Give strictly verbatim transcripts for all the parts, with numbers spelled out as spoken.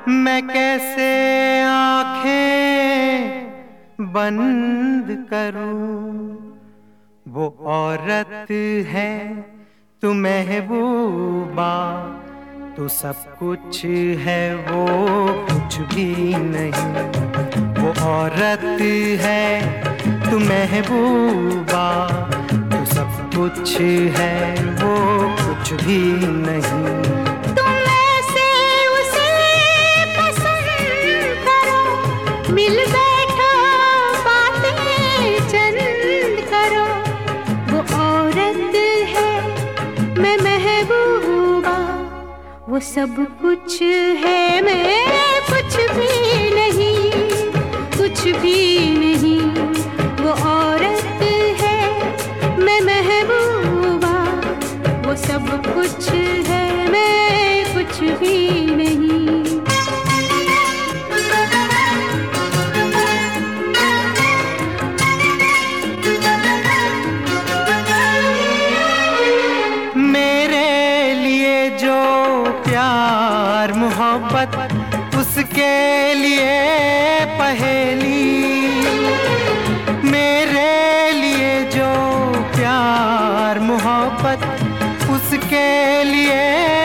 मैं कैसे आंखें बंद करूं। वो औरत है तू महबूबा, तू सब कुछ है वो कुछ भी नहीं। वो औरत है तू महबूबा, तू सब कुछ है वो कुछ भी नहीं। मिल बैठो बातें चंद करो। वो औरत है मैं महबूबा, वो सब कुछ है मैं कुछ भी नहीं, कुछ भी नहीं। वो औरत है मैं महबूबा, वो सब कुछ है मैं कुछ भी नहीं। प्यार मोहब्बत उसके लिए पहेली, मेरे लिए जो प्यार मोहब्बत उसके लिए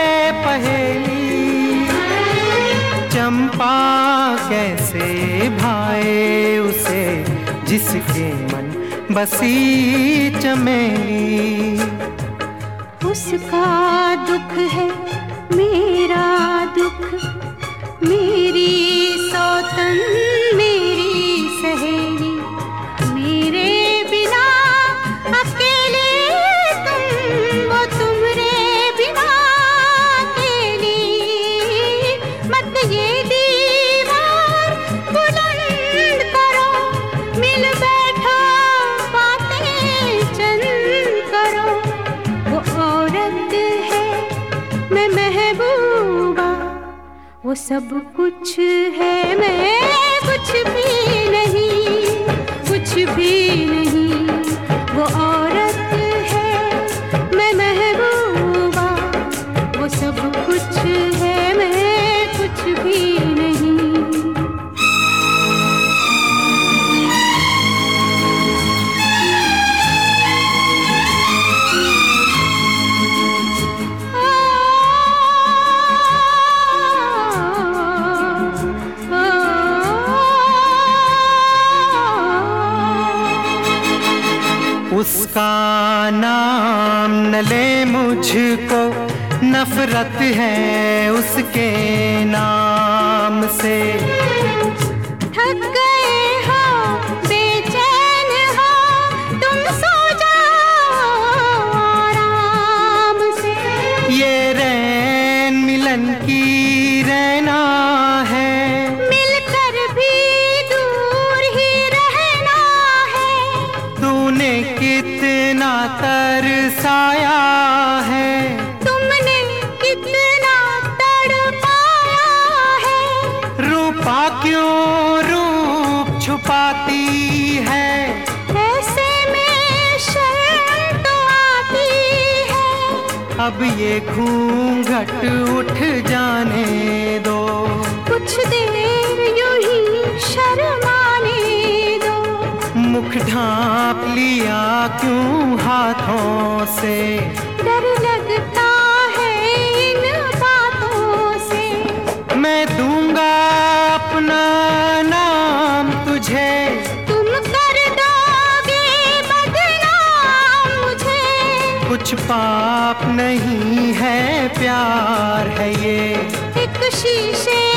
पहेली। चंपा कैसे भाए उसे जिसके मन बसी चमेली। उसका दुख है मेरा दुख, मेरी सौतन मेरी सहेली। मेरे बिना अकेले तुम, वो तुम्हारे बिना अकेली। मत ये दीवार बुलंद करो, मिल बैठो बातें चंद करो। वो औरत है मैं महबूबा, वो सब कुछ है मैं कुछ भी नहीं, कुछ भी नहीं। वो औरत है मैं महबूबा, वो सब कुछ है मैं कुछ भी नहीं। उसका नाम न ले मुझको, नफरत है उसके नाम से। थक गए हो बेचैन हो तुम, सो जाओ आराम से। ये रैन मिलन की रहना है, मिलकर भी दूर ही रहना है। तूने कितना तरसाया है, तुमने कितना तड़पाया है। रूपा क्यों रूप छुपाती है, ऐसे में शर्म तो आती है। अब ये घूंघट उठ जाने दो, कुछ देर यूं ही शर्माने दो। मुख ढांप लिया क्यों हाथों से, डर लगता है इन बातों से। मैं दूंगा अपना नाम तुझे, तुम कर दोगे बदनाम मुझे। कुछ पाप नहीं है प्यार है ये, एक शीशे